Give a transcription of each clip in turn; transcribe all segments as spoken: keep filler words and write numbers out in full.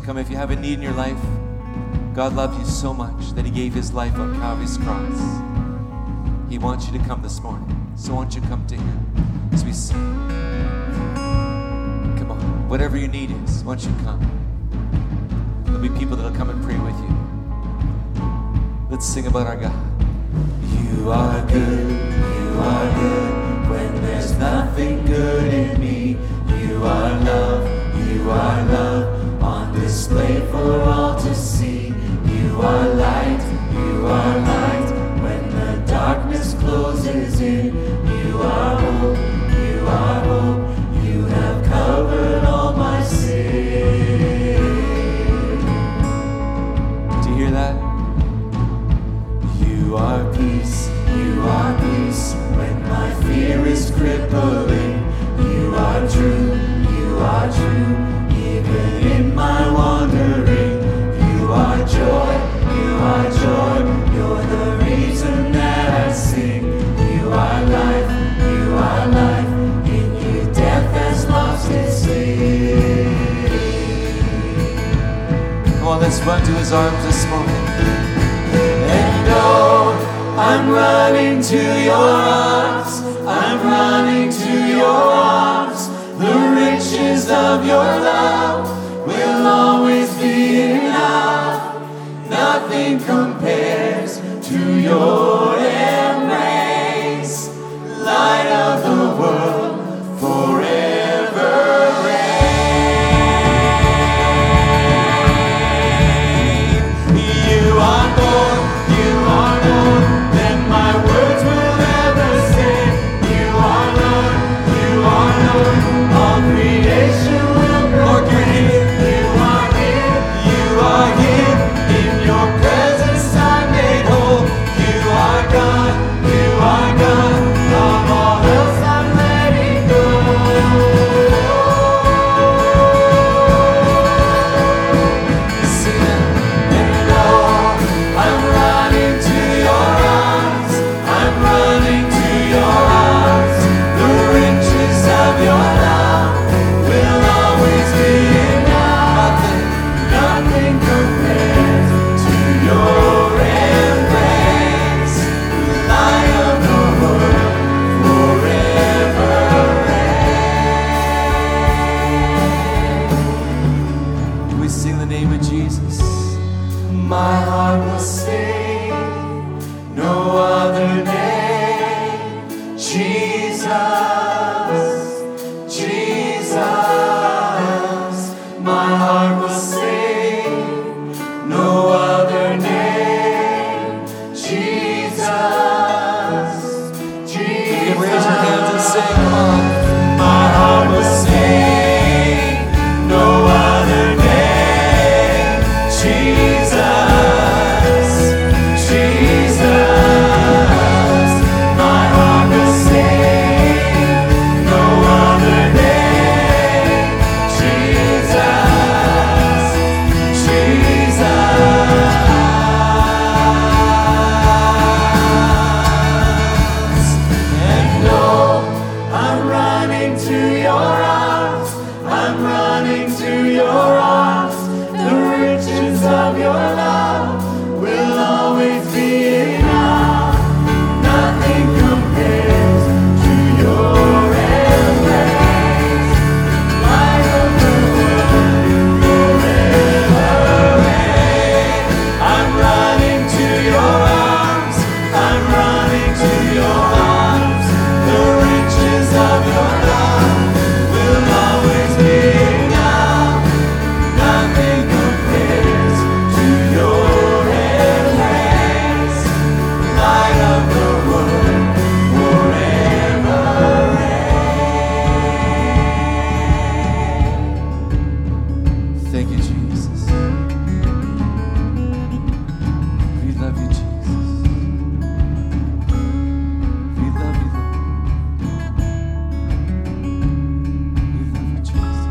Come, if you have a need in your life, God loved you so much that he gave his life on Calvary's cross. He wants you to come this morning. So won't you come to him as we sing? Come on. Whatever your need is, won't you come? There'll be people that'll come and pray with you. Let's sing about our God. You are good, you are good, when there's nothing good in me. You are love, you are love, on display for all to see. You are light, you are light, when the darkness closes in. You are hope, you are hope, you have covered all my sin. Do you hear that? You are peace, you are peace, when my fear is crippling. You are true, you are true, even in my wandering. You are joy, you are joy, you're the reason that I sing. You are life, you are life, in you death has lost its sting. Come on, let's run to his arms this morning. And oh, I'm running to your arms, I'm running to your arms. The riches of your love will always be enough. Nothing compares to your embrace. Light of the world, forever reign. You are more, you are more than my words will ever say. You are Lord, you are Lord, all creation will proclaim. You are here, you are here, in your presence I'm made whole. You are God, you are God, of all else I'm letting go. Sing it. And oh, I'm running to your arms, I'm running to your arms. The riches of your love will always be enough. Nothing compares to your embrace. Light of the world, forever reign. Can we sing the name of Jesus? My heart will sing no other name. Jesus, Jesus. My heart will sing no other name. Jesus, Jesus. You can raise your hands and sing. Come on. My heart will sing no other name. Jesus, Jesus. My heart will sing no other name. Jesus, Jesus. And oh, I'm running to your arms, I'm running to your arms. The riches of your love will always be enough. Nothing compares to your embrace. Light of the world, forever reign. I'm running to your arms, I'm running to your arms. The riches of your love will always be enough. Nothing compares to your embrace. Light of the world, forever reign. Thank you, Jesus. We love you, Jesus. We love you, Lord. We love you, Jesus.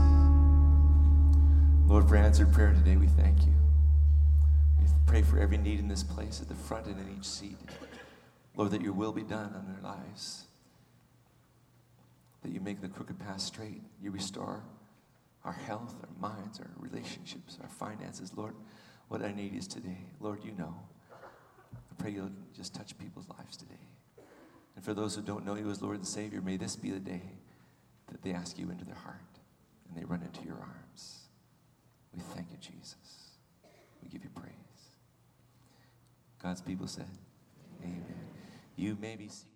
Lord, for answered prayer today, we thank you. We pray for every need in this place, at the front and in each seat. Lord, that your will be done in their lives. That you make the crooked path straight. You restore our health, our minds, our relationships, our finances. Lord, what our need is today, Lord, you know. I pray you'll just touch people's lives today. And for those who don't know you as Lord and Savior, may this be the day that they ask you into their heart and they run into your arms. We thank you, Jesus. We give you praise. God's people said, amen. You may be seated.